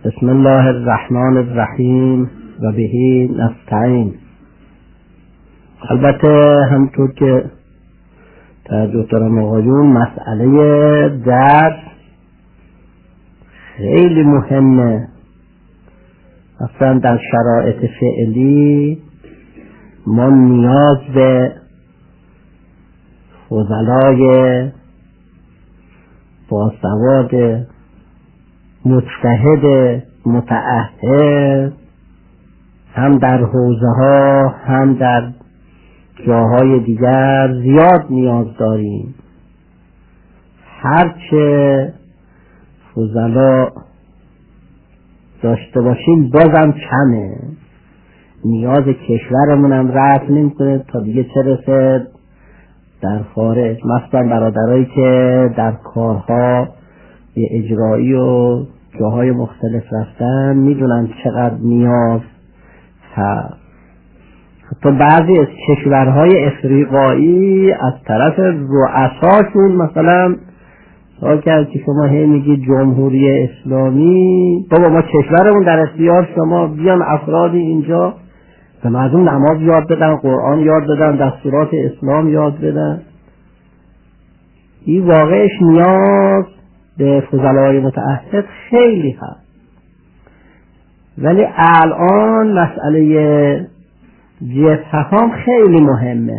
بسم الله الرحمن الرحیم و بهی نستعین. البته همطور که توجه دارم آقایون، مسئله درس خیلی مهمه. اصلا در شرایط فعلی ما نیاز به فضلای باسواد، مجتهد، متعهد، هم در حوزه ها هم در جاهای دیگر زیاد نیاز داریم. هرچه فضلا داشته باشیم بازم کمه. نیاز کشورمون هم رفع نمی‌کنه تا دیگه چه رسه در خارج. مثلا برادرایی که در کارها به اجرایی و جاهای مختلف رفتن میدونن چقدر نیاز هست. حتی بعضی از کشورهای افریقایی از طرف رؤساشون مثلا سوال کرد که شما هی میگید جمهوری اسلامی، بابا ما کشورمون در اختیار شما، بیان افرادی اینجا به مردم نماز یاد بدن، قرآن یاد بدن، دستورات اسلام یاد بدن. این واقعش نیاز به فضلای متعهد خیلی هست. ولی الان مسئله جبهه خیلی مهمه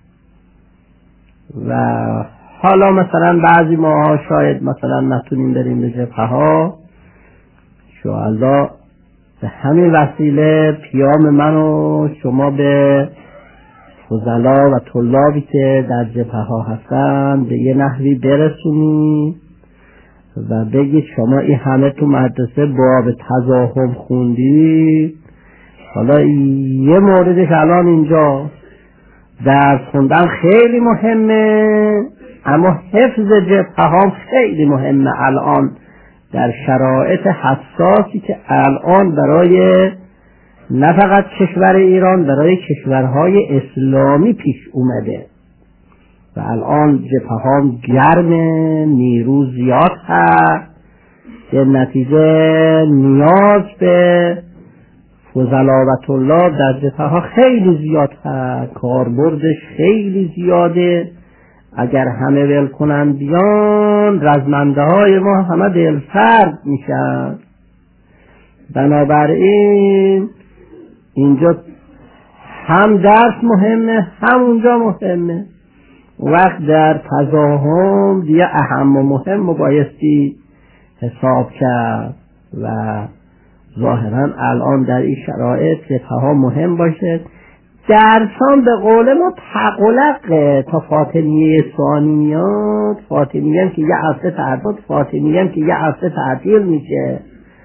و حالا مثلا بعضی ماها شاید مثلا نتونیم بریم به جبهه ها. انشاءالله به همین وسیله پیام من و شما به فضلا و طلابی که در جبهه ها هستن به یه نحوی برسونید و بگید شما این همه تو مدرسه باب تضاهم خوندید، حالا یه موردش الان اینجا درس خوندن خیلی مهمه، اما حفظ جبهه ها خیلی مهمه الان در شرایط حساسی که الان برای نه فقط کشور ایران، برای کشورهای اسلامی پیش اومده و الان جبهه ها گرمه، نیرو زیاد هست، در نتیجه نیاز به فضلا و طلاب در جبهه ها خیلی زیاد هست، کاربردش خیلی زیاده. اگر همه ول کنن بیان، رزمنده های ما همه دلسرد میشن. بنابراین اینجا هم درس مهمه هم اونجا مهمه. وقت در تضاهم دیگه اهم و مهم بایستی حساب کرد و ظاهرا الان در این شرایط جبهه ها مهم باشه. درسان به قول ما تقلق تا فاطمیه ثانی میاد، فاطمیه هم که یه هفته تعداد، فاطمیه هم که یه هفته تعطیل میشه.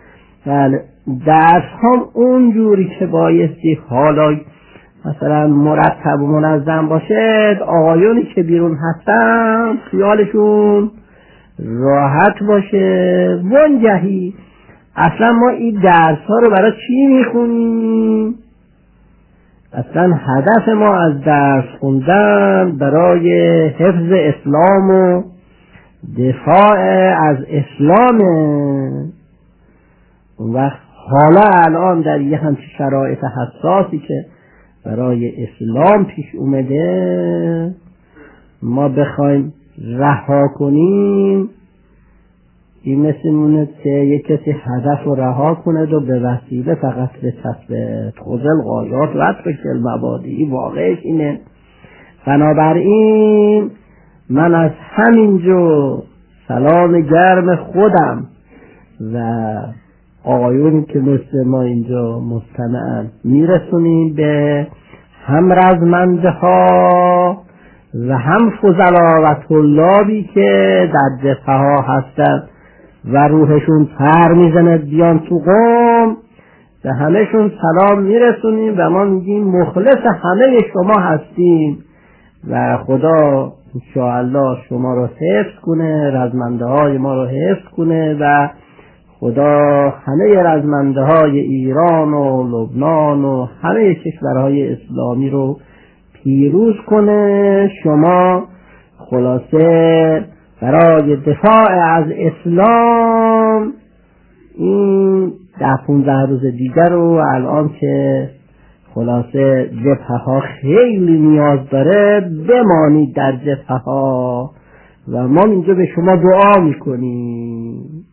درس هم اونجوری که بایستی حالا مثلا مرتب و منظم باشه، آقایونی که بیرون هستن خیالشون راحت باشه. وانجهی اصلا ما این درس ها رو برای چی میخونیم؟ اصلا هدف ما از درس خوندن برای حفظ اسلام و دفاع از اسلامه. و حالا الان در یه همچین شرایط حساسی که برای اسلام پیش اومده ما بخوایم رها کنیم، این مثل مونه که یک کسی هدف رو رها کنه و به وسیله فقط به چسب خوزل غایات و بکل مبادی. واقعش اینه. بنابراین من از همینجا سلام گرم خودم و آقایونی که مثل ما اینجا مستمعن میرسونیم به هم رزمنده ها و هم فضلا و طلابی که در جبهه ها هستن و روحشون پر میزنه بیان تو قوم. به همهشون سلام میرسونیم و ما میگیم مخلص همه شما هستیم و خدا انشاءالله شما رو حفظ کنه، رزمنده های ما رو حفظ کنه و خدا همه رزمنده های ایران و لبنان و همه کشورهای اسلامی رو پیروز کنه. شما خلاصه برای دفاع از اسلام این 10-15 روز دیگر رو الان که خلاصه جبهه ها خیلی نیاز داره بمانید در جبهه ها و ما اینجا به شما دعا میکنیم.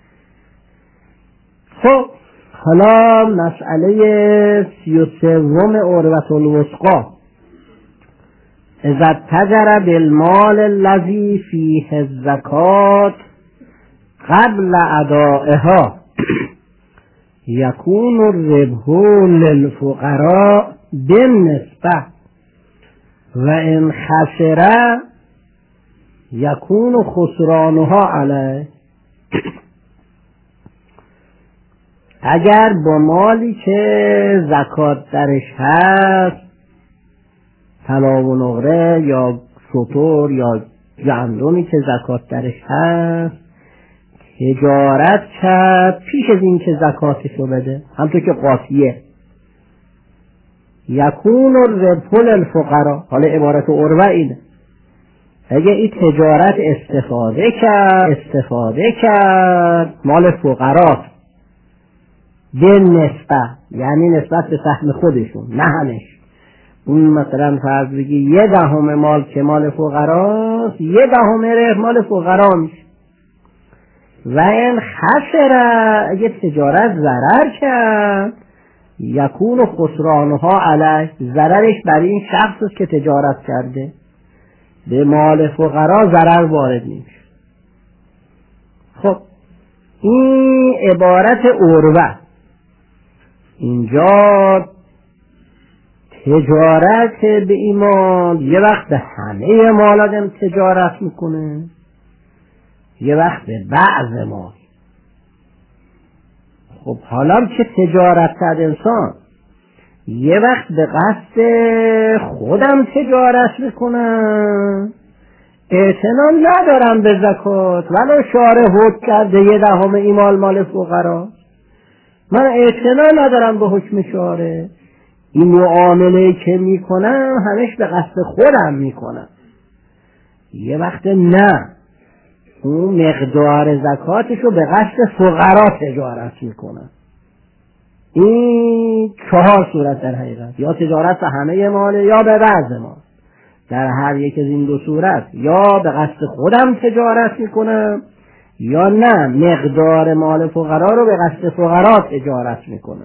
خب حالا مسئله 33 عروة الوثقی، اذا اتجر بالمال الذی فیه الزکاة قبل ادائها یکون الربح للفقراء بالنسبه و ان خسر یکون خسرانها علیه. اگر با مالی که زکات درش هست، طلا و نقره یا شتر یا گندمی که زکات درش هست، تجارت کرد پیش از این که زکاتشو بده، همطور که قاطیه، یکون الربح للفقراء. حالا عبارت عروه اینه، اگه این تجارت استفاده کرد مال فقرات به نسبه، یعنی نسبت به سهم خودشون، نه همش. اون مثلا فرض بگی 1/10 مال که مال فقراست، 1/10 ربح مال فقرا میشه. و این خسره، اگه تجارت ضرر کرد، یکون خسرانها علیه، ضررش برای این شخص است که تجارت کرده، به مال فقرا ضرر وارد نمیشه. خب این عبارت عروه. اینجا تجارت به این مال یه وقت به همه مال آدم تجارت میکنه، یه وقت به بعض مال. خب حالا که تجارت کرد انسان، یه وقت به قصد خودم تجارت میکنم، اعتنا ندارم به زکات، ولو شارع حکم کرده 1/10 این مال فقرا، من اعتنا ندارم به حکم شارع. این معامله که میکنم همش به قصد خودم میکنم. یه وقت نه، اون مقدار زکاتشو به قصد فقرا تجارت میکنم. این 4 صورت در حقیقت، یا تجارت به همه مال یا به بعض مال. در هر یک از این 2 صورت یا به قصد خودم تجارت میکنم، یا نه مقدار مال فقرا رو به قصد فقرا تجارت میکنم.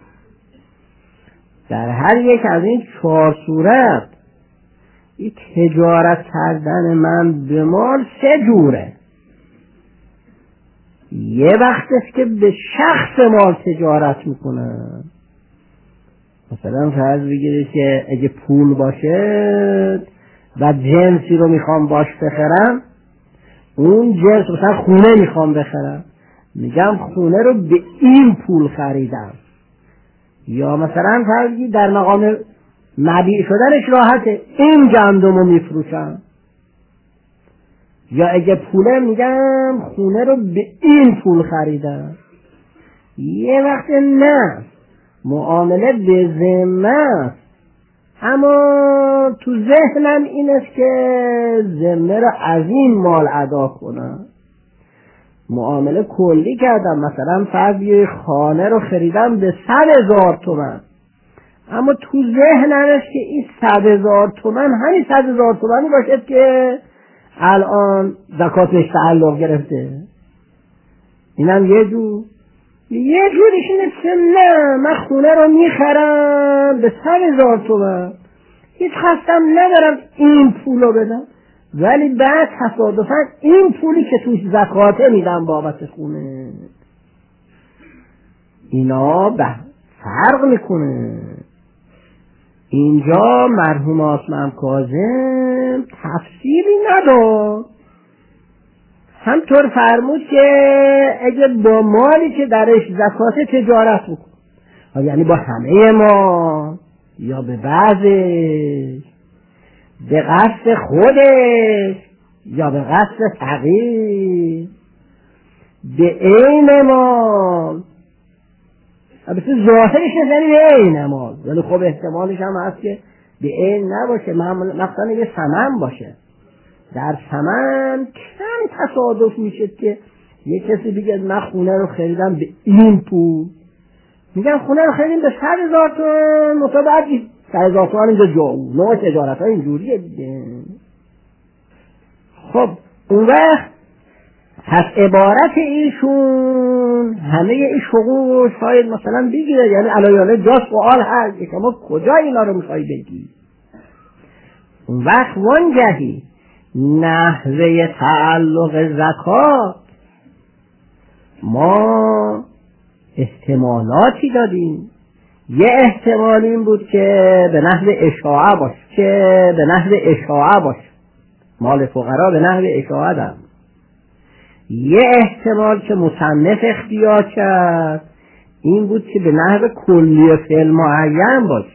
در هر یک از این 4 صورت این تجارت کردن من به مال 3 جوره. یه وقت است که به شخص مال تجارت میکنم، مثلا فرض بگیرید که اگه پول باشه و جنسی رو میخوام باش بخرم، اون جنس مثلا خونه میخوام بخرم، میگم خونه رو به این پول خریدم. یا مثلا فرض بگیرید در مقام مبیع شدنش راحته، این گندم رو میفروشم. یا اگه پوله میگم خونه رو به این پول خریدم. یه وقت نه، معامله به ذمه، اما تو ذهنم این است که ذمه رو از این مال ادا کنم. معامله کلی کردم، مثلا فرض یه خانه رو خریدم به 100,000 تومان، اما تو ذهنم است که این 100,000 تومان همین 100,000 تومانی باشد که الان زکاتش تعلق گرفته. اینم یه جور. یه جوریش اینه که نه، من خونه رو میخرم به 100,000 تومان، هیچ خواستم ندارم این پولو بدم، ولی بعد تصادفاً این پولی که توش زکاته میدم بابت خونه. اینا به فرق میکنه. اینجا مرحوم آسمم کاظم تفسیری نداد، همطور فرمود که اگه با مالی که درش زکات تجارت بکن، یعنی با همه ما یا به بعضش، به قصد خودش یا به قصد تغییر، به عین مال، البته ظاهرش نزنی به عین مال، ولی خب احتمالش هم هست که به عین نباشه، مثلا یه ثمن باشه. در ثمن کم تصادف میشه که یه کسی بگه من خونه رو خریدم به این پول، میگن خونه رو خیلی به 100,000 تومان، مطابق 100,000 تومان اینجا جاو نوع تجارت ها اینجوریه دیگه. خب اون وقت پس عبارت ایشون همه این حقوق شاید مثلا بگیره، یعنی علایانه جا سوال هست که شما کجا اینا رو میخوایی بگی. اون وقت وانگهی نحوه تعلق زکات ما احتمالاتی دادیم. یه احتمال این بود که به نحو اشاعه باشه، مال فقرا به نحو اشاعه دارم. یه احتمال که مصنف اختیار کرد این بود که به نحو کلی فعل معین باشه.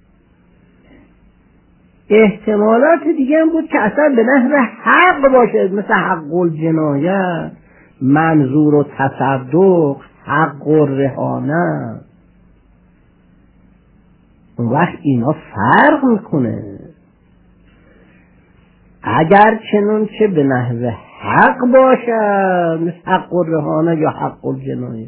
احتمالات دیگه هم بود که اصلا به نحو حق باشه، مثل حق الجنایه، منظور و تصدق، حق و رهانه. اون وقت اینا فرق میکنه. اگر چنون که به نحو حق باشه مثل حق و رهانه یا حق الجنایه،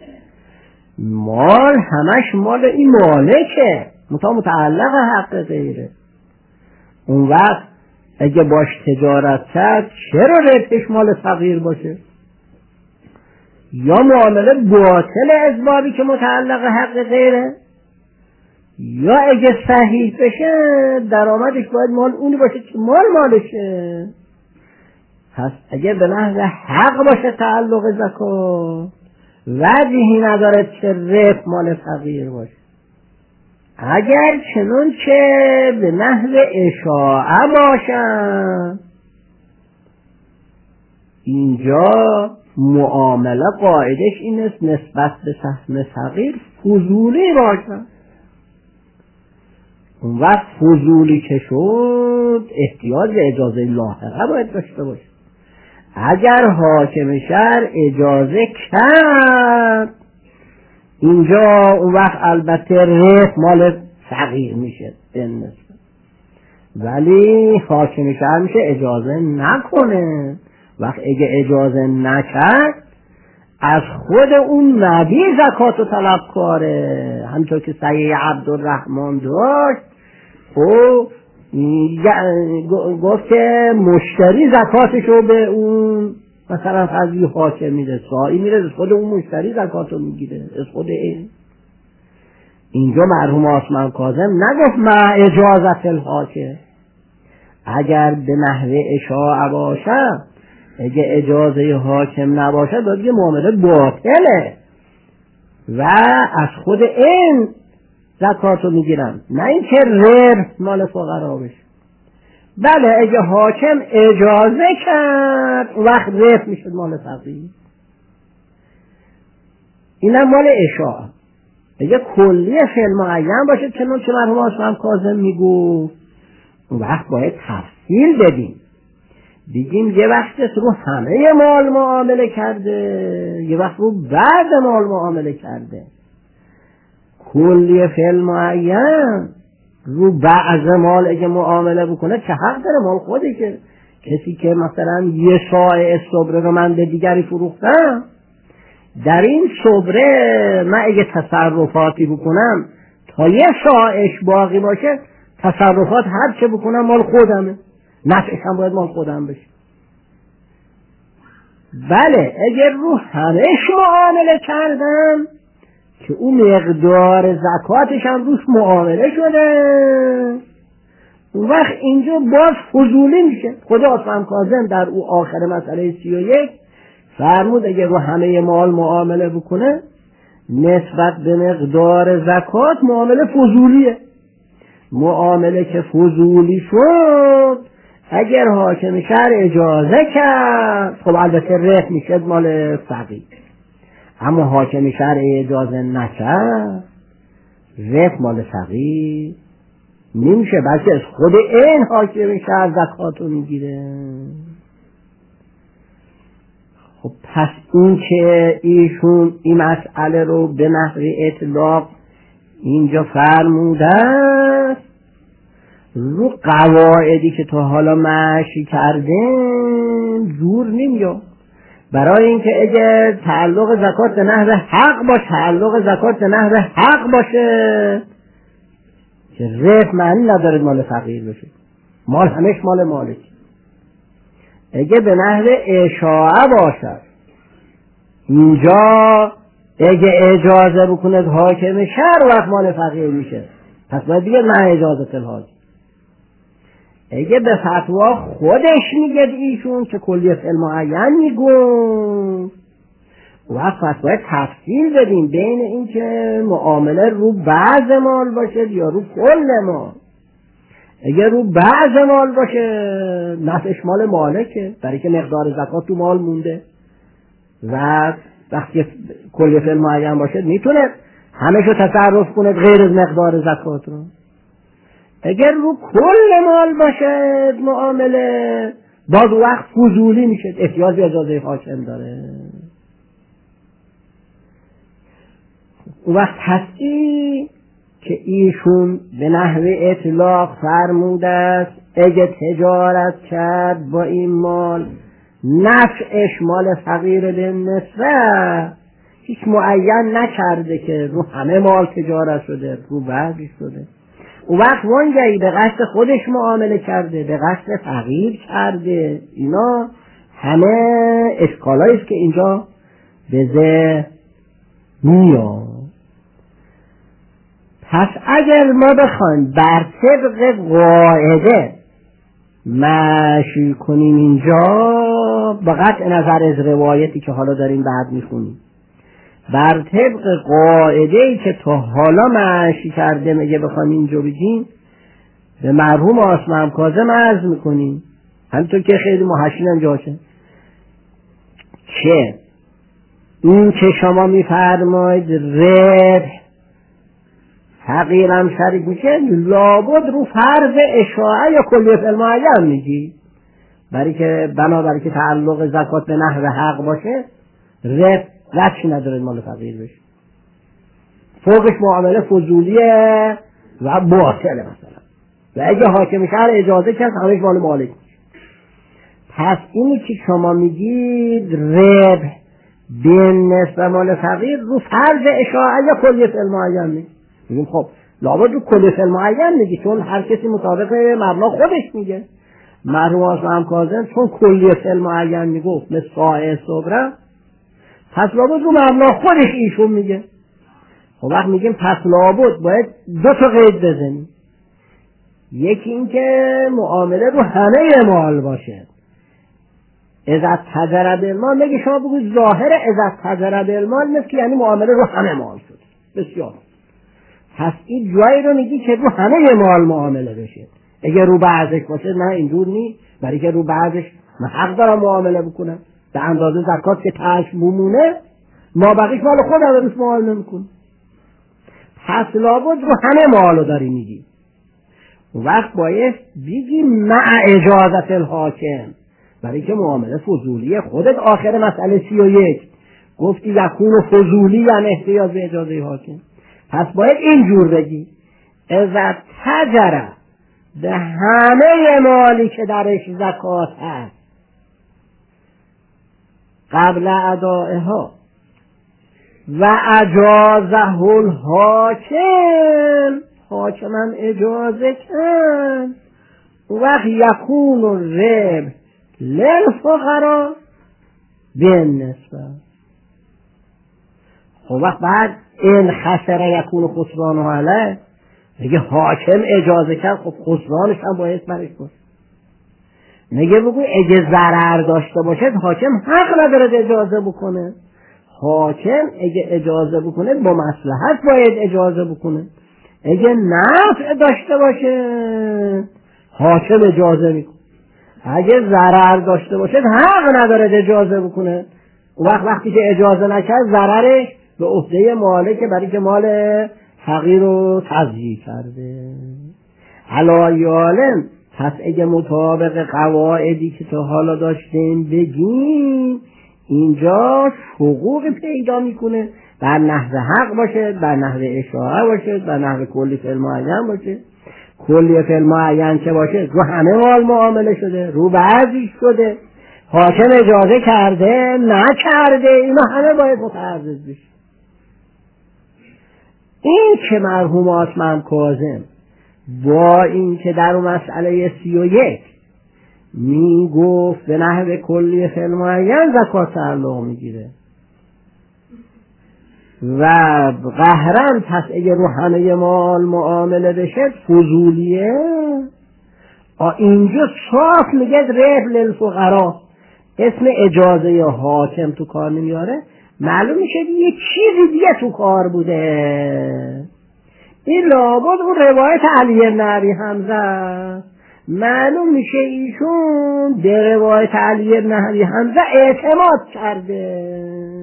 مال همش مال این مالکه، متعلق حق غیره. اون وقت اگه باش تجارت کرد چرا ربحش مال فقیر باشه؟ یا معامله باطل اسبابی که متعلق حق غیره، یا اگه صحیح بشه درآمدش باید مال اونی باشه که مالشه. پس اگه به نحو حق باشه تعلق زکات، وجهی نداره که ربح مال فقیر باشه. اگر چنون که به نحو اشاعه باشن، اینجا معامله قاعدش این است نسبت به سهم فقیر فضولی باشن. اون وقت فضولی که شد احتیاج به اجازه لاحقه باید داشته باشه. اگر حاکم شهر اجازه کرد اینجا، اون وقت البته ربح مال فقیر میشه بالنسبه، ولی حاکم شهر میشه اجازه نکنه. وقت اگه اجازه نکرد از خود اون نبی زکات و طلب کاره، همینطور که سید عبدالرحمن داشت او گفت که مشتری زکاتشو به اون مثلا قضی حاکم میده، سائی میده، از خود اون مشتری زکاتو میگیره، از خود این. اینجا مرحوم عثمان کاظم نگفت مع اجازت الحاکم. اگر به نحو اشاعه باشه، اگه اجازه حاکم نباشه دیگه معامله باطله و از خود این زکاتو میگیرن، نه اینکه ربح مال فقرا بشه. بله اگه حاکم اجازه کرد وقت ربح میشد مال فقیر. اینم مال اشاعه. اگه کلی فعل معین باشه چنون چه مرحوم عثمان کاظم میگو، اون وقت باید تفصیل بدیم، بگیم یه وقت رو همه مال معامله کرده، یه وقت رو بعد مال معامله کرده. کلی فعل معین رو بعض مال اگه معامله بکنه چه حق داره؟ مال خوده. که کسی که مثلا یه ساعه صبره رو من به دیگری فروختم، در این صبره من اگه تصرفاتی بکنم تا یه ساعش باقی باشه، تصرفات هر چه بکنم مال خودمه، نفعش هم باید مال خودم بشه. بله اگر رو همهش معامله کردم که اون مقدار زکاتش هم روش معامله شده، اون وقت اینجا باز فضولی میشه. خود عثمان کاظم در او آخر مسئله 31 فرمود اگر رو همه مال معامله بکنه نسبت به مقدار زکات معامله فضولیه. معامله که فضولی شد اگر حاکم شهر اجازه کرد خب البته ربح میشه مال فقیر، اما حاکم شهر اجازه نکرد ربح مال فقیر نمیشه، بلکه از خود این حاکم شهر زکاتو میگیره. خب پس این که ایشون این مسئله رو به نحو اطلاق اینجا فرموده رو قواعدی که تا حالا مشی کردن جور نمیاد. برای اینکه اگه تعلق زکات به نحو حق باشه که رفع معنی نداره مال فقیر بشه، مال همش مال مالک. اگه به نحو اشاعه باشد، اینجا اگه اجازه بکنه حاکم شهر وقت مال فقیر میشه، پس باید دیگه نه اجازه الحاکم. اگه به فتوا خودش میگه ایشون که کلیه المعین میگون، وقت پس باید تفصیل بدیم بین این که معامله رو بعض مال باشه یا رو کل مال. اگه رو بعض مال باشه نفعش مال مالکه، برای که مقدار زکات تو مال مونده و وقتی کلیه المعین باشه میتونه همشو تصرف کنه غیر از مقدار زکات رو. اگر رو کل مال باشه معامله، باز وقت فضولی میشه، احتیاج به اجازه حاکم داره. وقت هستی که ایشون به نحو اطلاق فرموده است اگه تجارت کرد با این مال نفعش مال فقیر به نصفه، هیچ معین نکرده که رو همه مال تجارت شده، رو بعضی شده. اون وقت وانگهی به قصد خودش معامله کرده، به قصد فقیر کرده، اینا همه اشکالایی است که اینجا به ذهن میاد. پس اگر ما بخوایم بر طبق قاعده مشی کنیم اینجا، با قطع نظر از روایتی که حالا داریم بعد میخونیم، بر طبق قاعده‌ای که تا حالا مشی کرده میگه بخوایم اینجا بگیم، به مرحوم آسمم کاظم عرض میکنیم همینطور که خیلی محشین جاشه که این که شما میفرمایید ربح فقیرم شریک میشه، لابد رو فرض اشاعه یا کلیه المعین میگی، برای که بنابرای که تعلق زکات به نحو حق باشه ربح ربطی نداره مال فقیر بشه، فوقش معامله فضولیه و باطله مثلا، و اگه حاکم شهر اجازه کرد همش مال مالک میشه. پس اینی که شما میگید ربح بین نسبت مال فقیر رو فرض اشاعه یا کلیه المعین میگی، میگیم خب لابد رو کلیه المعین میگی، چون هر کسی مطابق مبنا خودش میگه. مرحوم آسمم کاظم چون کلیه المعین میگفت مثل ساعه صبره، پس لابد رو مبنا خودش ایشون میگه. خب وقت میگیم پس لابد باید دو تا قید بزنیم، یکی این که معامله رو همه مال باشه، اذا تجرد المال، میگه شما بگوید ظاهر اذا تجرد المال مثل یعنی معامله رو همه مال شد. بسیار پس این جایی رو میگی که رو همه مال معامله بشه. اگه رو بعضش باشه نه اینجور نیست، برای که رو بعضش من حق دارم معامله بکنم به اندازه زکات که تاش بمونه، ما بقیش مال خودم روش معامله میکنم. پس لابد رو همه مالو داری میگی. وقت باید بگی مع اجازت الحاکم، برای که معامله فضولیه. خودت آخر مسئله 31 گفتی یکون فضولی یعنی احتیاج به اجازه حاکم، پس باید اینجور بگی اذا تجره به همه مالی که درش زکات هست قبل ادائها و اجازه الحاکم، حاکمم اجازه کن، وقت یکون الربح للفقراء بالنسبه. خب وقت بعد این خسره یکون خسرانه علیه، میگه حاکم اجازه کرد، خب خسرانش هم باید برش باشه. میگه بگو اگه ضرر داشته باشد حاکم حق نداره اجازه بکنه، حاکم اگه اجازه بکنه با مصلحت باید اجازه بکنه، اگه نفع داشته باشه حاکم اجازه میکنه، اگه ضرر داشته باشه حق نداره اجازه بکنه. وقتی که اجازه نکرد ضررش به عهده مالکه، برای که مال فقیر رو تضییع کرده. علایالم پس اگه مطابق قواعدی که تا حالا داشتیم بگیم، اینجا حقوق پیدا میکنه، بر نحو حق باشه، بر نحو اشاعه باشه، بر نحو کلی فعل معین باشه. کلی فعل معین که باشه رو همه مال معامله شده، رو بعضی شده، حاکم اجازه کرده نکرده، اینا همه باید متعرض بشه. این که مرحوم عاصم کاظم با این که در مسئله 31 می گفت به نحو کلی فعل معین زکات تعلق میگیره و قهرن پس اگه رو همه مال معامله بشه فضولیه، اینجا صاف میگه ربح للفقرا، اسم اجازه حاکم تو کار نمیاره، معلوم میشه یه چیزی دیگه تو کار بوده. این لابد اون روایت علی بن ابی حمزه، معلوم میشه ایشون به روایت علی بن ابی حمزه اعتماد کرده.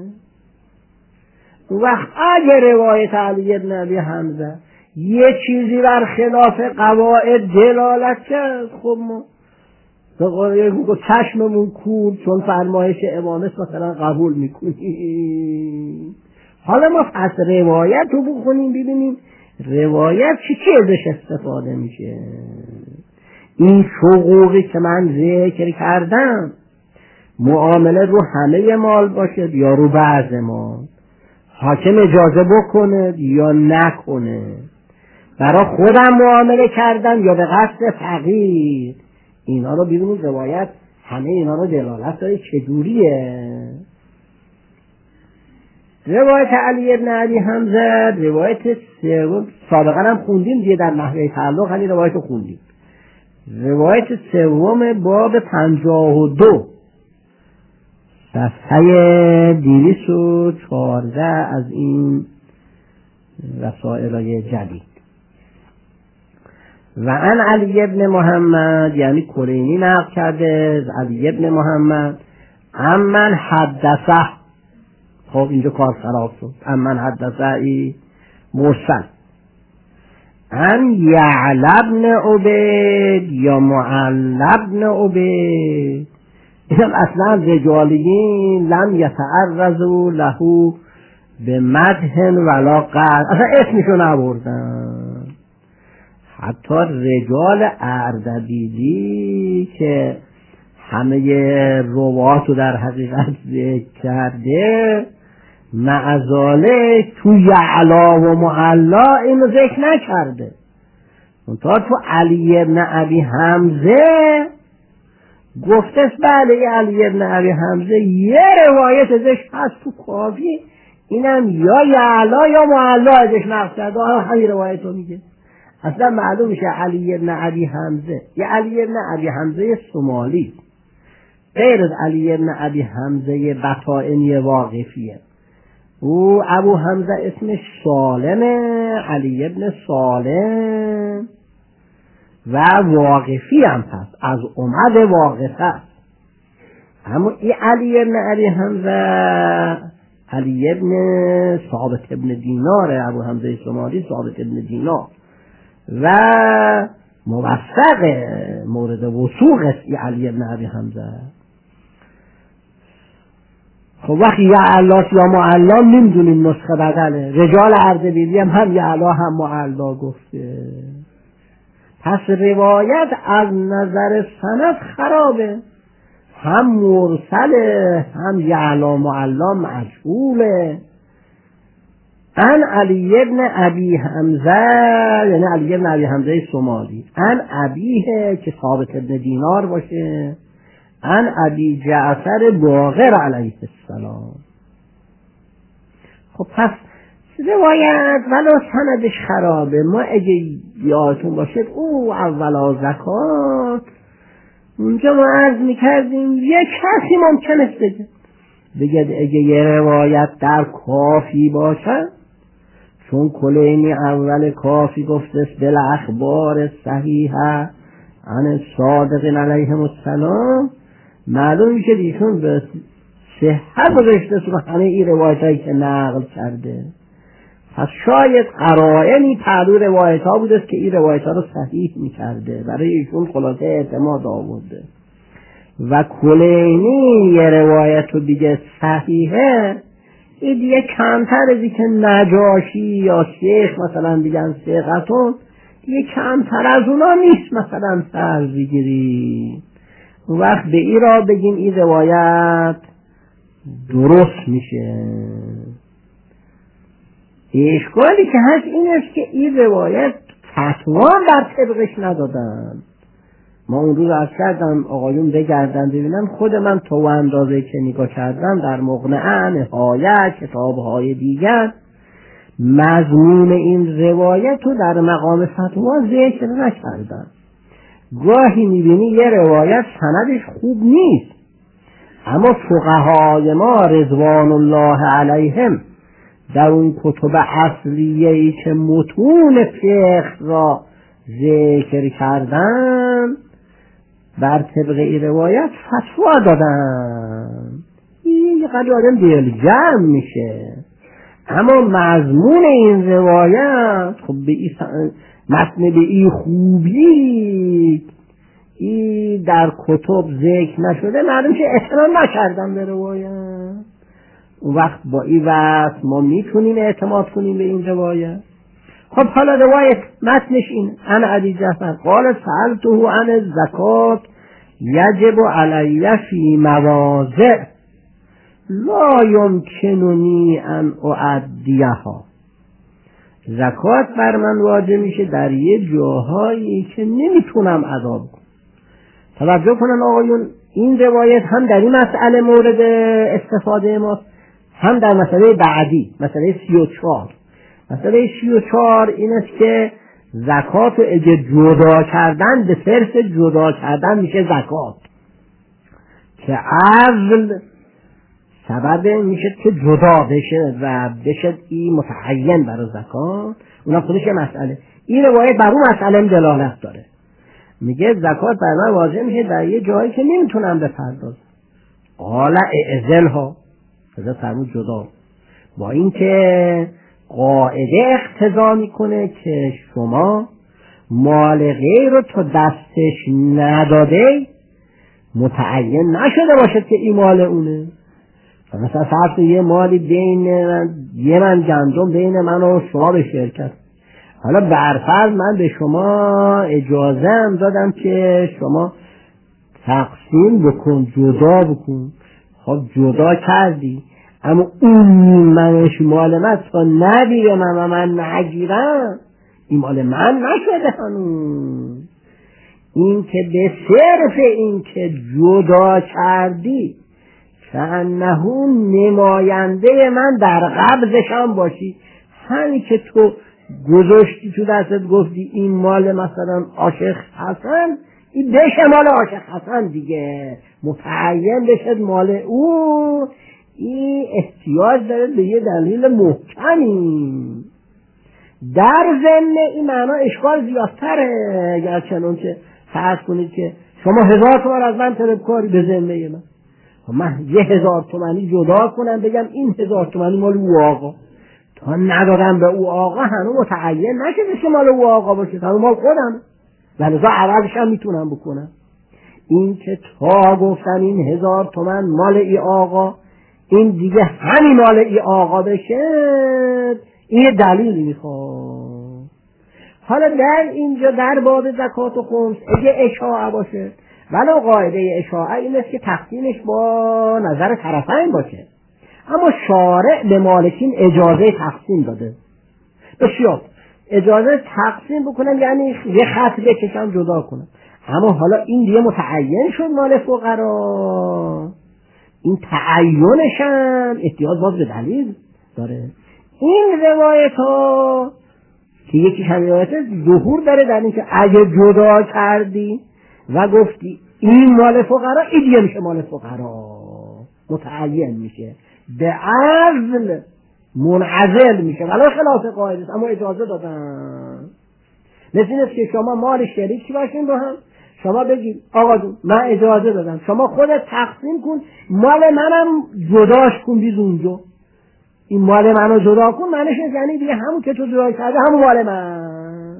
وقت اگر روایت علی بن ابی حمزه یه چیزی بر خلاف قواعد دلالت کرد، خب ما به قول میگو چشممون کور، چون فرمایش امامه مثلا قبول میکنیم. حالا ما پس روایت رو بخونیم ببینیم روایت چی ازش استفاده میشه. این حقوقی که من ذکر کردم معامله رو همه مال باشه یا رو بعض مال، حاکم اجازه بکنه یا نکنه، برای خودم معامله کردم یا به قصد فقیر، اینا رو ببینید روایت همه اینا رو دلالت داره چجوریه. روایت علی بن ابی حمزه روایت سوم، سابقا هم خوندیم دیگه در نحوه تعلق همین روایت رو خوندیم. روایت سوم باب 52 صفحه 214 از این رسائل جدید. و ان علی بن محمد، یعنی کلینی نقل کرده علی بن محمد، امن حدثه، خب اینجا کار خراب شد، امن حدثه ای مرسل، ان یعلی بن عبید یا معلی بن عبید، اینم اصلا رجالیین لم یتعرضوا له به مدح ولا قدر، اصلا اسمشو نبردن. حتی رجال اردبیلی که همه رواتو در حقیقت ذکر کرده، معذاله تو یعلا و معلا اینو ذکر نکرده. منتها تو علی بن ابی حمزه گفته بله علی بن ابی حمزه یه روایت ازش هست تو کافی، اینم یا یعلا یا معلا ازش نقل کرده، همین روایت رو میگه. اصلا معلوم میشه علی بن ابی حمزه یا علی بن ابی حمزه سومالی، غیر از علی بن ابی حمزه بطائنی واقفیه. او ابو حمزه اسمش سالمه، علی بن سالم، و واقفی هم هست، از امد واقفه. اما این علی بن ابی حمزه علی بن ثابت ابن دینار، ابو حمزه سومالی ثابت ابن دینار، و موثق مورد وثوق است علی بن ابی حمزه. خب وقتی یعلا یا معلا نمیدونیم نسخه بدله، رجال اردبیلی هم یعلا هم معلا گفته. پس روایت از نظر سند خرابه، هم مرسله هم یعلا معلا مجهوله. ان علی بن ابی حمزه، یعنی علی بن ابی حمزه سومالی، ان ابیه که ثابت ابن دینار باشه، ان ابی جعفر باقر علیه السلام. خب پس روایت ولو سندش خرابه، ما اگه یادتون باشد او اولا زکات، اونجا ما عرض میکردیم یک کسی ممکنه بگه اگه یه روایت در کافی باشه، چون کلینی اول کافی گفته بل اخبار صحیحه عن صادق علیهم السلام، معلوم میشه ایشون به صحت گذاشته سو همه این روایت هایی که نقل کرده. پس شاید قرائنی پهلو روایت ها بوده که این روایت ها رو صحیح میکرده، برای ایشون خلاصه اعتماد آورده. و کلینی یه روایت رو دیگه صحیحه، این دیگه کمتر از که نجاشی یا شیخ مثلا بگن ثقتون، دیگه کمتر از اونا نیست مثلا فرض بگیری. اون وقت به این را بگیم این روایت درست میشه. اشکالی که هست این است که این روایت فتوا بر طبقش ندادن. ما اون روز عرض کردم آقایون بگردن ببینن، خود من تو اندازه که نگاه کردم در مقنعه، نهایه، کتابهای دیگر مضمون این روایت رو در مقام فتوا ذکر نکردن. گاهی میبینی یه روایت سندش خوب نیست، اما فقهای ما رضوان الله علیهم در اون کتب اصلیه‌ای که متون فقه را ذکر کردن بر طبق این روایت فتوا دادن. این قدر آدم دلگرم میشه. اما مضمون این روایت خب به این متن به این خوبی این در کتب ذکر نشده، معلوم که احترام نکردن به روایت. اون وقت با این وقت ما میتونیم اعتماد کنیم به این روایت. خب حالا روایت متنش این: انا ابی جعفر قال سألته عن الزکات یجب علی فی مواضع لا یمکننی ان اؤدیها. زکات بر من واجب میشه در یه جاهایی که نمیتونم ادا کنم. توجه کنن آقایون، این روایت هم در این مسئله مورد استفاده ماست، هم در مسئله بعدی، مسئله 34. مسئله 34 این است که زکات اگه جدا کردن به صرف جدا کردن میشه زکات، که عزل سبب میشه که جدا بشه و بشه این متعین برای زکات. اونا خودش مسئله. این روایت بر اون مسئله دلالت داره، میگه زکات بر من واجب میشه در یه جایی که نمیتونم بپردازم. قال اعزلها، حضرت فرمود جدا. با اینکه قاعده اقتضا میکنه که شما مال غیر رو تو دستش نداده متعین نشده باشه که این مال اونه. مثلا فرض یه مالی بین یه من گندم بین من و شما به شرکت، حالا برفرض من به شما اجازه هم دادم که شما تقسیم بکن، جدا بکن. خب جدا کردی، اما اون منش مال من تا ندیره من و من نگیرم، این مال من نشده هنوز. این که به صرف این که جدا کردی فانه نماینده من در قبضشان باشی. همین که تو گذاشتی تو دستت گفتی این مال مثلا عاشق حسن، این بشه مال عاشق حسن دیگه، متعین بشه مال او. این احتیاج داره به یه دلیل محکمی. در ضمن این معنا اشکال زیادتره. اگر چنان که فرض کنید که شما 1000 تومان از من طلب کاری به ذمه من 1000 تومانی جدا کنم بگم این 1000 تومانی مال او آقا، تا ندادم به او آقا هنوز متعین نشه که مال او آقا باشه، هنوز مال خودم، ولذا عوضش هم میتونم بکنم. این که تا گفتن این 1000 تومان مال ای آقا، این دیگه همین مال ای آقا بشه، این دلیل میخواد. حالا در اینجا در باب زکات و خمس اگه اشاعه باشه، ولو قاعده اشاعه این است که تقسیمش با نظر طرفین باشه، اما شارع به مالکین اجازه تقسیم داده. بسیار اجازه تقسیم بکنم، یعنی یه خط بکشم جدا کنم. اما حالا این دیگه متعین شد مال فقرا، این تعینش هم احتیاج باز به دلیل داره. این روایت ها که یکیش هم روایت ظهور داره در این که اگه جدا کردی و گفتی این مال فقرا، این دیگه میشه مال فقرا، متعین میشه، به عزل منعزل میشه، ولی خلاف قاعده، اما اجازه دادن. مثل این است که شما مال شریک باشین با هم، شما بگید آقا جون من اجازه دادم، شما خودت تقسیم کن، مال منم جداش کن بیز اونجا، این مال منو جدا کن، معنیش یعنی دیگه همون که تو جدا کرده همون مال من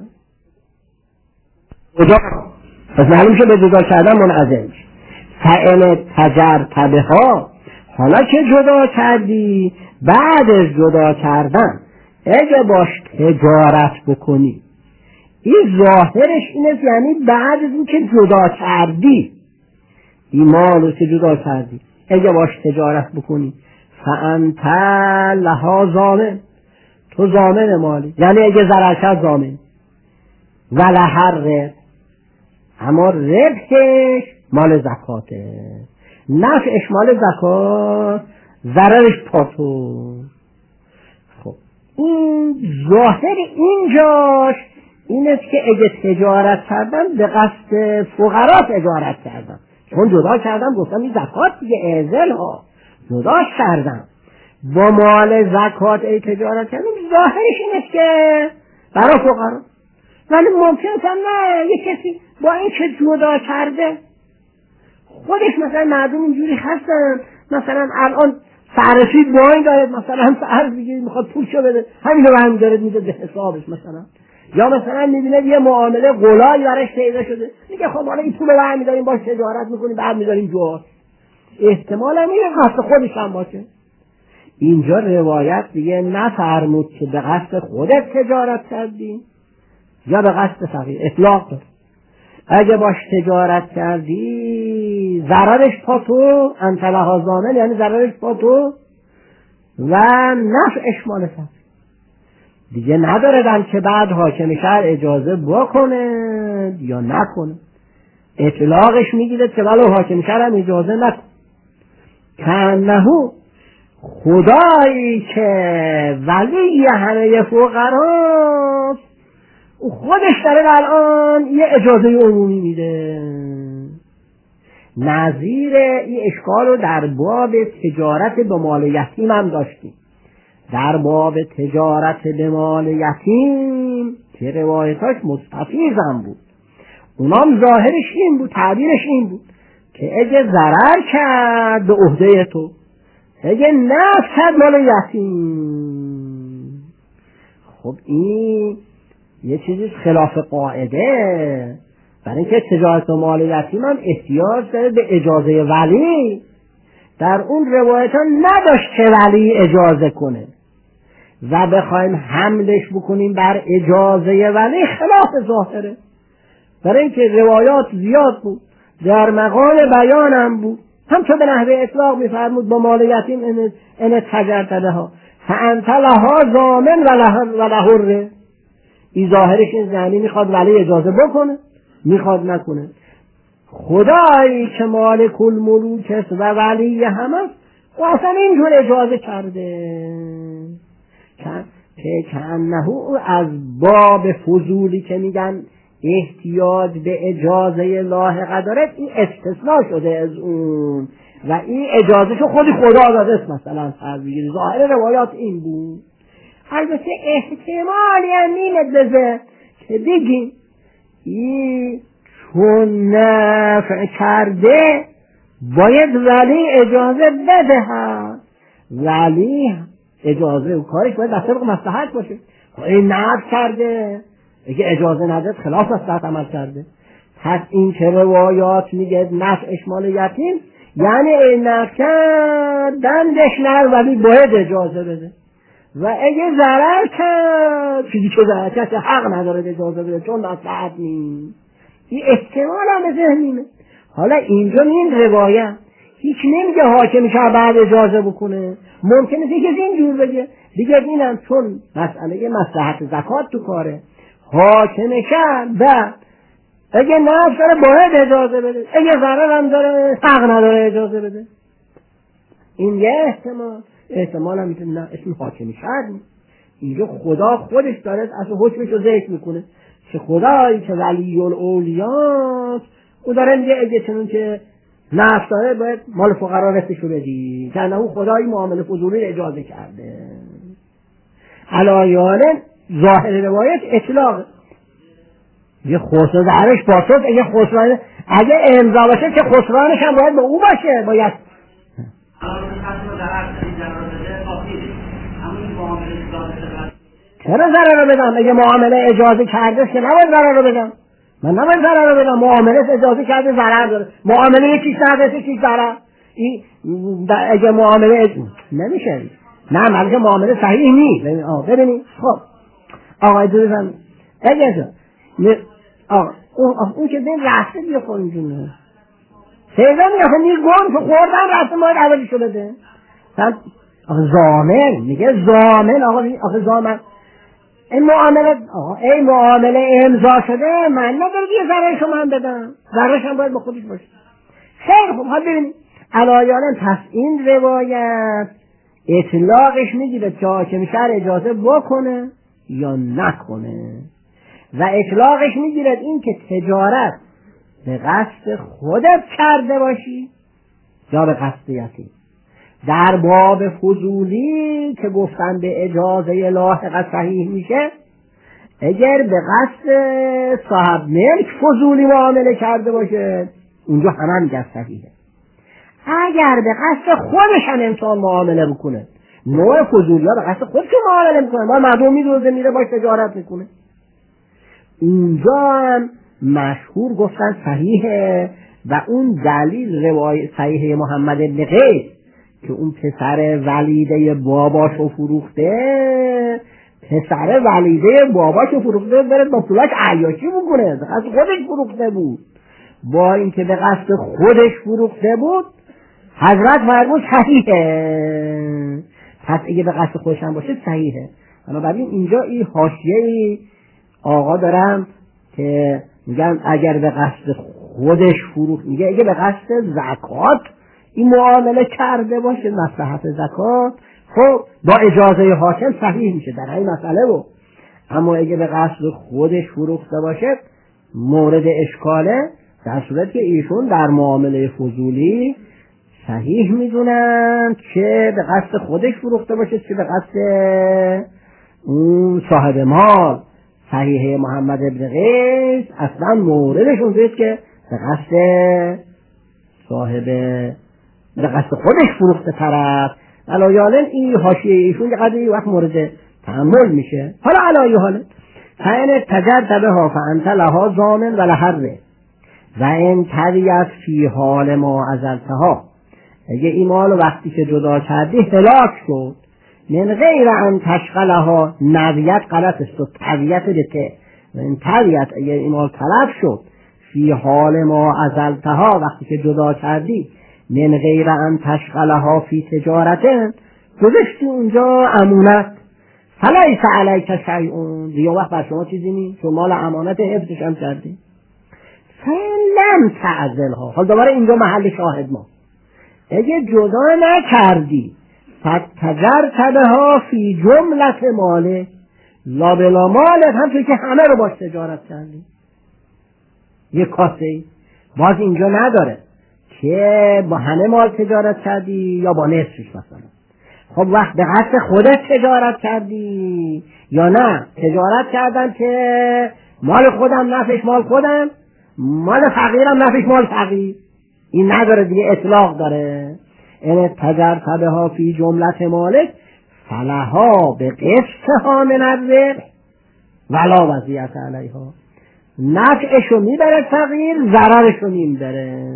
جدا. پس معلوم که به جدا کردن منعزل میشه. فإن تجرت بها، حالا که جدا کردی، بعد از جدا کردن اگه باش تجارت بکنی، این ظاهرش اینه یعنی بعد از این که جدا کردی این مال رو که جدا کردی اگه باش تجارت بکنی فانت لها ضامن، تو ضامن مالی، یعنی اگه ضرر کرد ضامن. ولها الربح، اما ربحش مال زکاته، نفعش مال زکات، ضررش پاتو. خب این ظاهر اینجاش اینه که اگه تجارت کردم به قصد فقرا تجارت کردم، چون جدا کردم گفتم این زکات دیگه اعزل ها، جداش کردم با مال زکات ای تجارت کردم، ظاهرش اینه که برای فقرا. ولی ممکنه نه یه کسی با این که جدا کرده خودش مثلا مردم اینجوری هستن، مثلا الان سررسید با این داره، مثلا فرض بگیرید میخواد پولشو بده، همینو برمی داره میده به حسابش مثلا، یا مثلا میبینه یه معامله غلایی برش پیدا شده میگه خب حالا این پول رو برمی داریم باش تجارت میکنیم برمی داریم جوار، احتمال هم اینه قصد خودش هم باشه. اینجا روایت دیگه نفرمود که به قصد خودت تجارت کردی یا به قصد فقیر، اطلاق داره. اگه باش تجارت کردی ضررش پا تو، انت لها ضامن، یعنی ضررش پا تو و نفعش مال فقیر. دیگه نداره که بعد حاکم شهر اجازه بکنه یا نکنه، اطلاقش میگیره که ولو حاکم شهر هم اجازه نکنه. کانه خدایی که ولی همه فقراست خودش داره الان یه اجازه عمومی میده. نظیر این اشکال رو در باب تجارت به مال یتیم هم داشتیم. در باب تجارت به مال یتیم که روایتاش مستفیضم بود، اونام ظاهرش این بود، تعبیرش این بود که اگه ضرر کرد به عهده تو، اگه نفع کرد مال یتیم. خب این یه چیزی خلاف قاعده، برای اینکه تجارت و مال یتیم هم احتیاج داره به اجازه ولی. در اون روایت ها نداشت که ولی اجازه کنه و بخوایم حملش بکنیم بر اجازه ولی خلاف ظاهره، برای اینکه روایات زیاد بود، در مقام بیان هم بود، همچون به نحوه اطلاق میفرمود با مال یتیم ان تجارت لها فانت لها ضامن و له الربح. این ظاهرش این زنی میخواد ولی اجازه بکنه، میخواد نکنه. خدایی که مالک الملوک است و ولی هم است اصلا اینجور اجازه کرده که کانه از باب فضولی که میگن احتیاج به اجازه لاحقه داره، این استثناء شده از اون و این اجازه شو خودی خدا داده است. مثلا فرض ظاهر روایات این بود. البته احتمالی هم می‌ندازه که بگیم این چون نفع کرده باید ولی اجازه بدهد، ولی اجازه و کارش باید در طبق مصلحت باشه. این نفع کرده اگه اجازه نداد خلاف مصلحت عمل کرده. پس این که روایات میگه نفعش مال یتیم یعنی این نفع کردندش نه ولی باید اجازه بده، و اگه ضرر کرد چیزی که ضرر کرد حق نداره اجازه بده چون مصلحت نیست. این احتمال هم ذهنیه. حالا اینجا این روایت هیچ نمیگه حاکم شهر بعد اجازه بکنه، ممکنه دیگه اینجور بگه دیگه اینم چون مسئله مصلحت زکات تو کاره حاکم شهر بعد اگه نفع داره باید اجازه بده، اگه ضرر هم داره حق نداره اجازه بده. این یه احتمال هم میتونه نه اسم حاکم شهر نیست. اینجا خدا خودش داره اصلا حکمش رو ذکر میکنه که خدایی که ولی الاولیاست او داره میگه اگه چنون که نفع داره باید مال فقرا رسشو بدی، که اون خدایی معامله فضولی اجازه کرده. علایانه ظاهر روایت اطلاق یه خسرو درش باطل، اگه خسرانه اگه امضا باشه که خسرانش هم باید به او باشه. باید چرا ضرر رو بدم؟ اگه معامله اجازه کرده که نباید ضرر رو بدم. من نباید ضرر رو بدم. معامله اجازه کرده ضرر داره، معامله یکیش نداره یکیش ضرر. اگه معامله نمیشه، نه مالک معامله صحیح نیست. ببینید خب آقای دوستان اگه اون که بین رفته بیا خونجونه سیده میگه گم تو خوردن رفت مال عوضشو بده. زامن میگه زامن آقا زامن این معامله امضا شده، من نداره یه ذره شما هم بدم، ذرهش هم باید با خودش باشه. خیلی خوب، حالا ببینید علایانن پس این روایت اطلاقش میگیره که حاکم شهر اجازه بکنه یا نکنه، و اطلاقش میگیره این که تجارت به قصد خودت کرده باشی یا به قصد یتیم. در باب فضولی که گفتن به اجازه لاحقه صحیح میشه، اگر به قصد صاحب ملک فضولی معامله کرده باشه اونجا همه میگه صحیحه. اگر به قصد خودش هم انسان معامله بکنه، نوع فضولی ها به قصد خودش معامله میکنه، ما مردم میدوزه میره باش تجارت میکنه، اونجا هم مشهور گفتن صحیحه. و اون دلیل روایت صحیحه محمد بن قیس که اون پسر ولیده باباشو فروخته، پسر ولیده باباشو فروخته بره با پولاش عیاشی بکنه، به قصد خودش فروخته بود. با اینکه به قصد خودش فروخته بود حضرت فرمود صحیحه. پس اگه به قصد خودش هم باشه صحیحه. بنابراین اینجا این حاشیه آقا دارم که میگن اگر به قصد خودش فروخت، میگه اگه به قصد زکات این معامله کرده باشه، مصلحت زکات، خب با اجازه حاکم صحیح میشه در این مسئله بود. اما اگه به قصد خودش فروخته باشه مورد اشکاله، در صورت که ایشون در معامله فضولی صحیح میدونن که به قصد خودش فروخته باشه که به قصد اون صاحب مال. صحیحه محمد بن قیس اصلا موردشون دید که به قصد صاحب به قصد خودش فروخته طرف. علایالن این حاشیه ایشون یه قدری وقت مورد تأمل میشه. حالا علایه حاله فین تجرد بها فانت لها ضامن و لحره و این تریت فی حال ما ازلتها. اگه این مال وقتی که جدا کردی هلاک شد، من غیر ان تشغلها، نویت غلط است و تریت بته، و این تریت اگه این مال تلف شد فی حال ما ازلتها، وقتی که جدا کردی، من غیر ان تشغلها فی تجارتن، گذاشتی اونجا امونت، فلیس علیک شیئون، دیگه وقت بر شما چیزی نیست، شما مال امانت حفظش هم کردی. فلم تعزلها، حال دوباره اینجا محل شاهد ما، اگه جدا نکردی فتجرت بها فی جملت ماله، لا بلا مالت، هم توی که همه رو باش تجارت کردی، یک کاسه ای باز اینجا نداره که با همه مال تجارت کردی یا با نصفش مثلا. خب وقت به قصد خودت تجارت کردی یا نه تجارت کردن که مال خودم نفعش مال خودم، مال فقیرم نفعش مال فقیر، این نداره دیگه، اطلاق داره. این تجرت بها فی جملت مالک فلها به قسطها من الربح ولا وصیت علیها، نفعشو میبره فقیر، ضررشو میبره.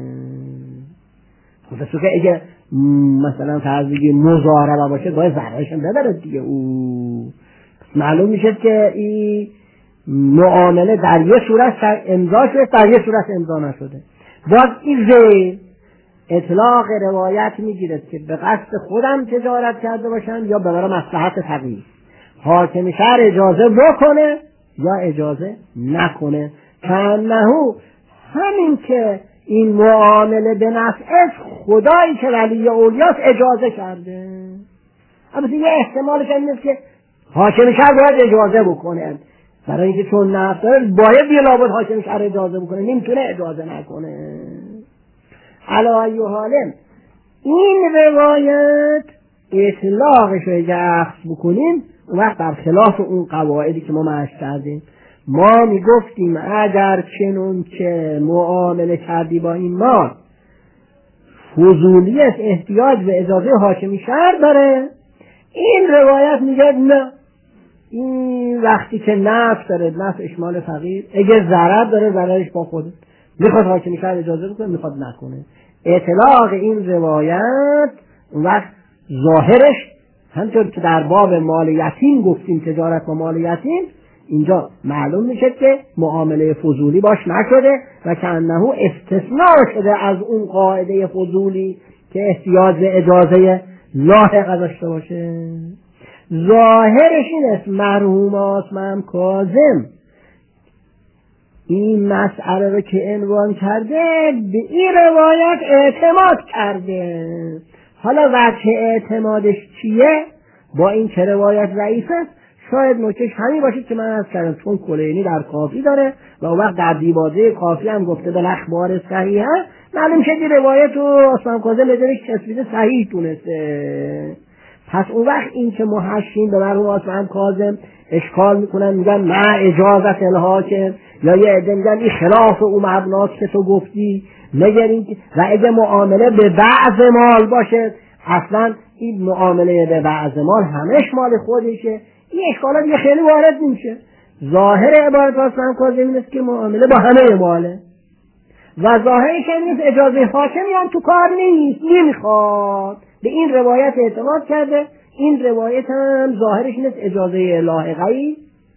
خصوصا که اگه مثلا فرضی مضاربه باشه باید ضررشو ببره دیگه. او معلوم میشه که این معامله در یه صورت امضا شده، در یه صورت امضا نشده. باز این زیر اطلاق روایت میگیرد که به قصد خودم تجارت کرده باشن یا به برای مصلحت فقیر، حاکم شهر اجازه بکنه یا اجازه نکنه. کانه همین که این معامله به نفع خدایی که ولی اولیاس اجازه کرده. البته یه احتمالش این است که حاکم شهر باید اجازه بکنه، برای اینکه چون نفع داره باید بیا لابد حاکم شهر اجازه بکنه، نمیتونه اجازه نکنه. علی ای حال این روایت اطلاقش رو اگه اخذ بکنیم اون وقت در خلاف اون قواعدی که ما مشت کردیم. ما میگفتیم اگر چنون که معامله کردی با این مال فضولیت احتیاج به اجازه حاکم شهر داره، این روایت میگه نه، این وقتی که نفع داره نفعش مال فقیر، اگه ضرر داره ضررش با خودت، میخواد حاکم شهر اجازه بکنه میخواد نکنه. اطلاق این روایت اون وقت ظاهرش همطور که در باب مال یتیم گفتیم تجارت با مال یتیم، اینجا معلوم میشه که معامله فضولی باش نشده و کأنه استثناء شده از اون قاعده فضولی که احتیاج به اجازه لاحقه داشته باشه. ظاهرش این است مرحوم عثمان کاظم این مسئله رو که عنوان کرده به این روایت اعتماد کرده. حالا وجه اعتمادش چیه؟ با این که روایت ضعیف است شاید نکتهش همین باشید که من عرض کردم، چون کلینی در کافی داره و اون وقت در دیباجه کافی هم گفته به اخبار صحیح هست، معلوم شد این روایت رو عثمان کاظم بدونش تصویر صحیح تونسته. پس اون وقت این که محشین به مرحوم عثمان کاظم اشکال میکنن میگن ما اجازت الحاکم یا یه عده میگن این خلاف او مبناست که تو گفتی نگرین و اگه معامله به بعض مال باشه اصلا این معامله به بعض مال همش مال خودشه، این اشکالات یه خیلی وارد نمیشه. ظاهر عبارت عثمان کاظم این است که معامله با همه ماله و ظاهرش این است اجازه حاکم هم تو کار نیست، نمیخواد. به این روایت اعتماد کرده. این روایت هم ظاهرش این است اجازه لاحقه‌ای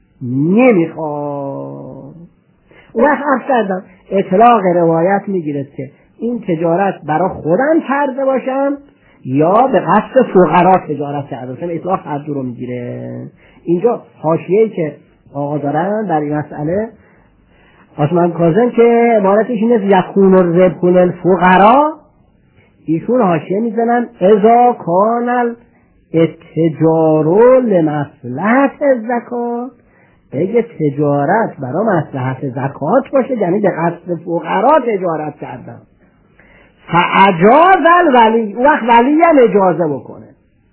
نمیخواد. اون وقت عرض کردم اطلاق روایت میگیرد که این تجارت برای خودم کرده باشم یا به قصد فقرا تجارت کرده باشم، اطلاق هر دو رو میگیره. اینجا حاشیه‌ای که آقا دارن در این مسئله عثمان کاظم که عبارتش این است یکون الربح للفقرا، ایشون حاشیه میزنن اذا کان الاتجار لمصلحت الزکات، اگه تجارت برای مصلحت زکات باشه یعنی به قصد فقرا تجارت کردن فاجاز الولی، اون وقت ولی هم اجازه بکنه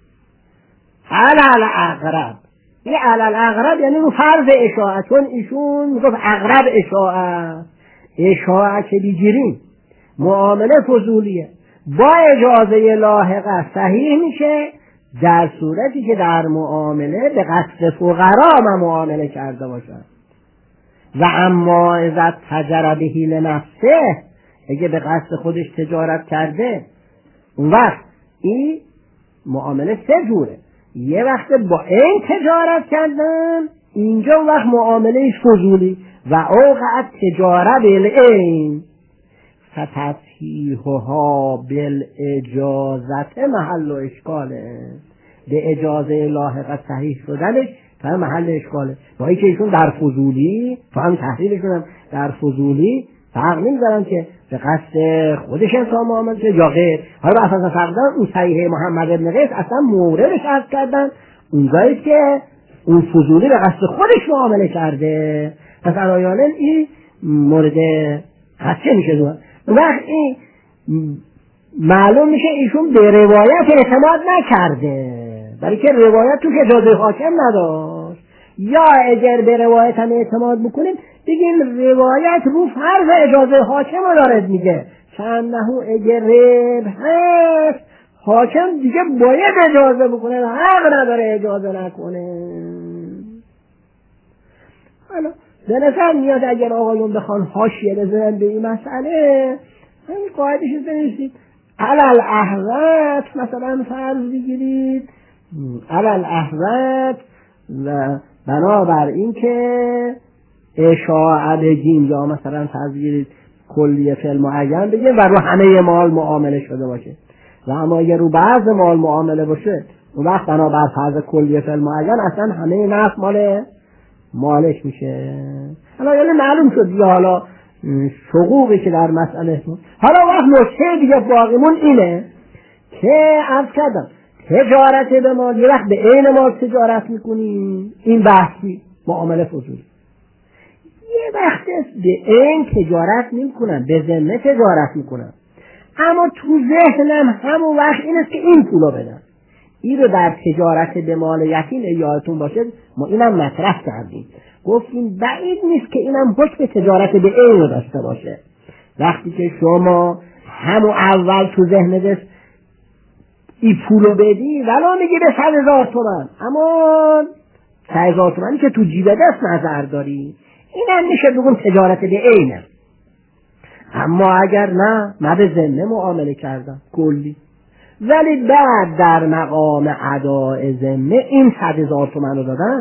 علل اقرب. این علل اقرب یعنی رو فرض اشاعه، چون ایشون میگفت اقرب اشاعه که بگیریم معامله فضولیه با اجازه لاحقه صحیح میشه در صورتی که در معامله به قصد فقرا ما معامله کرده باشد. و اما اذا تجر بهی لنفسه، اگه به قصد خودش تجارت کرده اون وقت این معامله سه جوره. یه وقت با این تجارت کردن، اینجا اون وقت معامله فضولی و اوقع تجارت بالعین فتفیحها بالاجازت محل و اشکاله، به اجازه لاحقه صحیح شدنش تا محل اشکاله. با اینکه ایشون در فضولی تو هم تحلیلشون هم در فضولی فرق نمیذارن که به قصد خودش انسان معامله شه یا غیر. حالا اصلا فرقدن اون صحیح محمد ابن قیس اصلا موردش عرض کردن اونجایی که اون فضولی به قصد خودش معامله کرده، پس علایالن این مورد خدشه میشه دو. وقت این معلوم میشه ایشون به روایت اعتماد نکرده، برای که روایت توش اجازه حاکم نداشت. یا اگر به روایت هم اعتماد بکنیم بگیم روایت رو فرض اجازه حاکم رو دارد میگه، چند نهو اگر ربح هست حاکم دیگه باید اجازه بکنه و حق نداره اجازه نکنه. حالا به نظر میاد اگر آقایون بخوان حاشیه بزنن به این مسئله همین قاعدش بنویسید علل احوط، مثلا فرض بگیرید علل احوط و بنابر این که اشاعه بگیم یا مثلا فرض بگیرید کلیه فعل معین بگیم و رو همه مال معامله شده باشه و اما اگر رو بعض مال معامله باشه اون وقت بنابر فرض کلیه فعل معین اصلا همه نفع مالش میشه. حالا یعنی معلوم شد یا حالا شقوقی که در مسئله حالا وقت نکته دیگه باقیمون اینه که عرض کردم تجارت به مال، یه وقت به عین مال تجارت میکنیم این بحثی معامله فضولی، یه وقت به عین تجارت نمیکنن به ذمه تجارت میکنن اما تو ذهنم همون وقت این است که این پولو بدن. این رو در تجارت به مال یقین یادتون باشه ما اینم مطرح کردیم، گفتیم بعید نیست که اینم حکم تجارت به عین رو داشته باشه. وقتی که شما همون اول تو ذهن دست این پولو بدی ولا میگی به 100,000 تومان اما 100,000 تومانی که تو جیب دست نظر داری اینم میشه بگم تجارت به عینه. اما اگر نه به ذمه معامله کردم کلی ولی بعد در مقام اداء ذمه این 100,000 تومان رو دادن،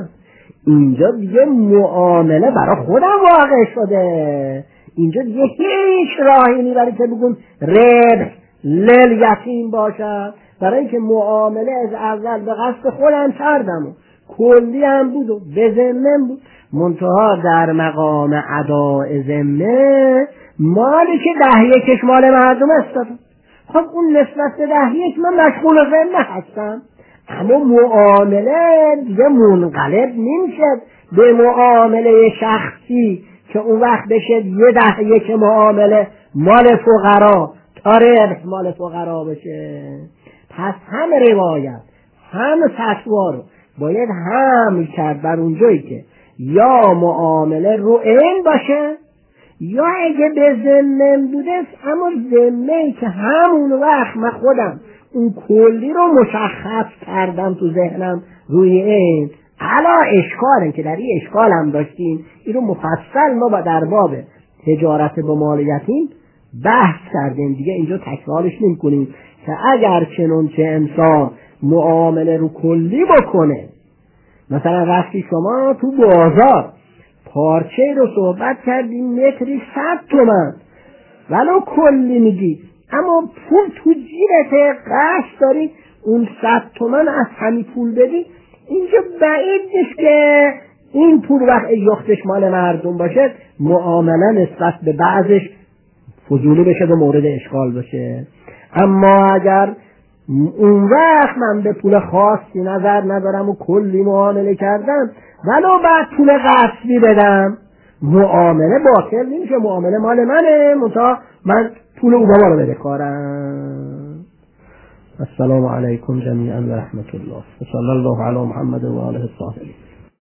اینجا دیگه معامله برای خودم واقع شده. اینجا دیگه هیچ راهی نی برای که بگون ربح للیتیم باشد، برای اینکه معامله از اول به قصد خودم کردم و کلی هم بود و به ذمه بود، منتها در مقام اداء ذمه مالی که 10 مال مردم استفاده. خب اون نسبت به 10 من مشغول ذمه هستم، اما معامله دیگه منقلب نمیشه به معامله شخصی که اون وقت بشه یه 10 معامله مال فقرا تا ربح مال فقرا بشه. پس هم روایت هم فتوا رو باید حمل کرد بر اونجایی که یا معامله رو عین باشه، یا اگه به ذمه بوده اما ذمه‌ای که همون وقت من خودم اون کلی رو مشخص کردم تو ذهنم روی این علا اشکاله که در این اشکال هم داشتیم، این رو مفصل ما با در باب تجارت با مال یتیم بحث کردیم دیگه، اینجا تکرارش نمی کنیم که اگر چنانچه انسان معامله رو کلی بکنه، مثلا رفتی شما تو بازار پارچه رو صحبت کردیم متری 100 تومن ولو کلی میگی، اما پول تو جیبت قصد داری اون 100 تومن از همین پول بدی، اینجا بعید نیست که این پول وقت یختش مال مردم باشه معامله نسبت به بعضش فضولی بشه و مورد اشکال باشه. اما اگر اون وقت من به پول خاصی نظر ندارم و کلی معامله کردم ولو بعد پول غصبی بدم، معامله باطل نمیشه، معامله مال منه، منتها من پول او بابا رو بده کارم. السلام علیکم جمیعا و رحمت الله و صلی الله علی محمد و آله الطاهرین.